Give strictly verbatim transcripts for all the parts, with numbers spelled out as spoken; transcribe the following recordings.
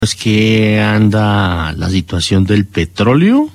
Es que anda la situación del petróleo.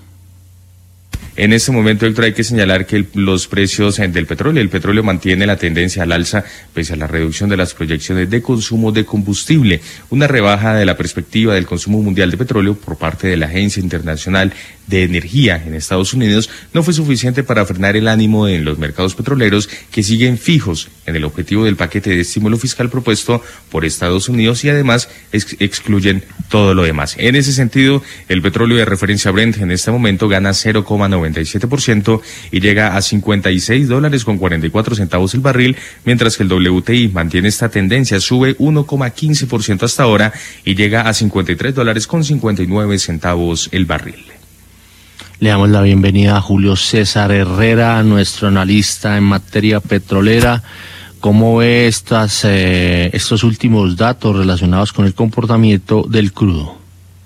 En este momento, Héctor, hay que señalar que el, los precios del petróleo, el petróleo mantiene la tendencia al alza pese a la reducción de las proyecciones de consumo de combustible. Una rebaja de la perspectiva del consumo mundial de petróleo por parte de la Agencia Internacional de Energía en Estados Unidos no fue suficiente para frenar el ánimo en los mercados petroleros, que siguen fijos en el objetivo del paquete de estímulo fiscal propuesto por Estados Unidos y además ex excluyen todo lo demás. En ese sentido, el petróleo de referencia Brent en este momento gana cero coma noventa y siete por ciento y llega a cincuenta y seis dólares con cuarenta y cuatro centavos el barril, mientras que el W T I mantiene esta tendencia, sube uno coma quince por ciento hasta ahora y llega a cincuenta y tres dólares con cincuenta y nueve centavos el barril. Le damos la bienvenida a Julio César Herrera, nuestro analista en materia petrolera. ¿Cómo ve estas, eh, estos últimos datos relacionados con el comportamiento del crudo?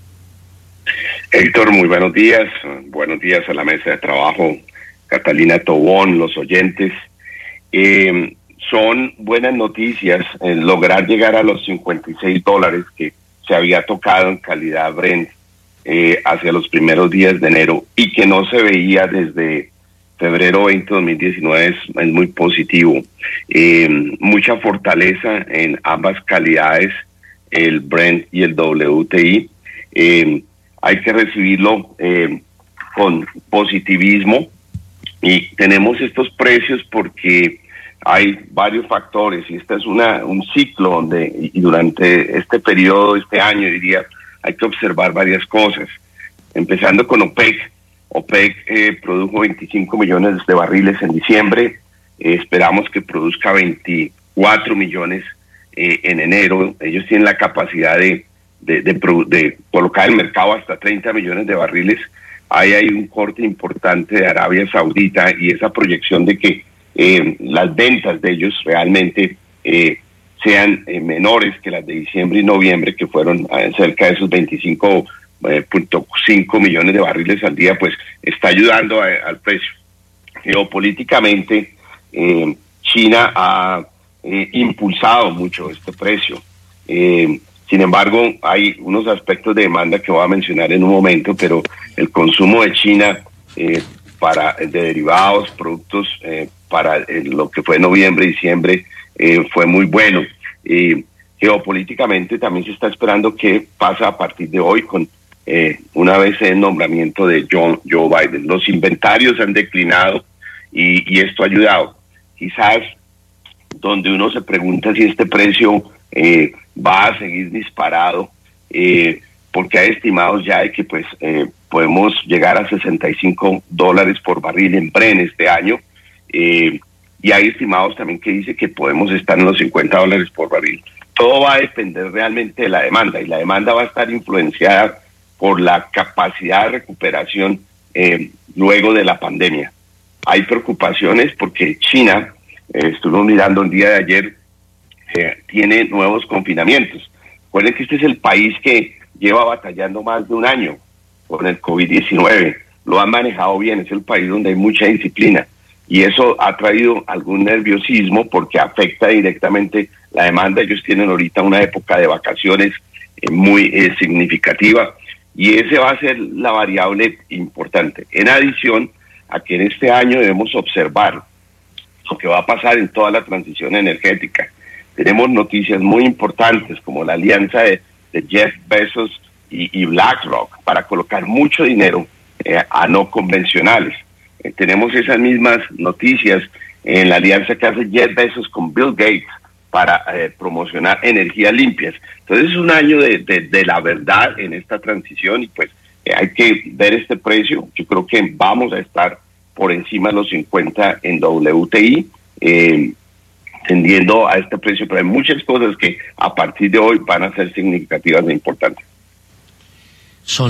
Héctor, muy buenos días. Buenos días a la mesa de trabajo, Catalina Tobón, los oyentes. Eh, son buenas noticias eh, lograr llegar a los cincuenta y seis dólares que se había tocado en calidad Brent eh, hacia los primeros días de enero y que no se veía desde febrero veinte de dos mil diecinueve. Es, es muy positivo. Eh, mucha fortaleza en ambas calidades, el Brent y el W T I. Eh, hay que recibirlo eh, con positivismo, y tenemos estos precios porque hay varios factores, y este es una un ciclo donde, y durante este periodo, este año diría, hay que observar varias cosas, empezando con OPEC. OPEC eh, produjo veinticinco millones de barriles en diciembre, eh, esperamos que produzca veinticuatro millones eh, en enero. Ellos tienen la capacidad de, de, de, de colocar el mercado hasta treinta millones de barriles. Ahí hay un corte importante de Arabia Saudita y esa proyección de que eh, las ventas de ellos realmente eh, sean eh, menores que las de diciembre y noviembre, que fueron eh, cerca de esos veinticinco punto cinco millones de barriles al día, pues está ayudando a, al precio. Geopolíticamente, eh, China ha eh, impulsado mucho este precio. Eh, sin embargo, hay unos aspectos de demanda que voy a mencionar en un momento, pero el consumo de China eh, para de derivados, productos eh, para eh, lo que fue noviembre, diciembre, eh, fue muy bueno. Eh, geopolíticamente también se está esperando qué pasa a partir de hoy con Eh, una vez el nombramiento de John, Joe Biden. Los inventarios han declinado y, y esto ha ayudado. Quizás donde uno se pregunta si este precio eh, va a seguir disparado, eh, porque hay estimados ya de que pues eh, podemos llegar a sesenta y cinco dólares por barril en Brent este año, eh, y hay estimados también que dice que podemos estar en los cincuenta dólares por barril. Todo va a depender realmente de la demanda, y la demanda va a estar influenciada por la capacidad de recuperación eh, luego de la pandemia. Hay preocupaciones porque China, eh, estuvimos mirando el día de ayer, eh, tiene nuevos confinamientos. Recuerden que este es el país que lleva batallando más de un año con el COVID diecinueve. Lo han manejado bien, es el país donde hay mucha disciplina, y eso ha traído algún nerviosismo porque afecta directamente la demanda. Ellos tienen ahorita una época de vacaciones eh, muy eh, significativa, y ese va a ser la variable importante. En adición a que en este año debemos observar lo que va a pasar en toda la transición energética. Tenemos noticias muy importantes como la alianza de, de Jeff Bezos y, y BlackRock para colocar mucho dinero eh, a no convencionales. Eh, tenemos esas mismas noticias en la alianza que hace Jeff Bezos con Bill Gates para eh, promocionar energías limpias. Entonces es un año de, de, de la verdad en esta transición, y pues eh, hay que ver este precio. Yo creo que vamos a estar por encima de los cincuenta en W T I, eh, tendiendo a este precio, pero hay muchas cosas que a partir de hoy van a ser significativas e importantes. Son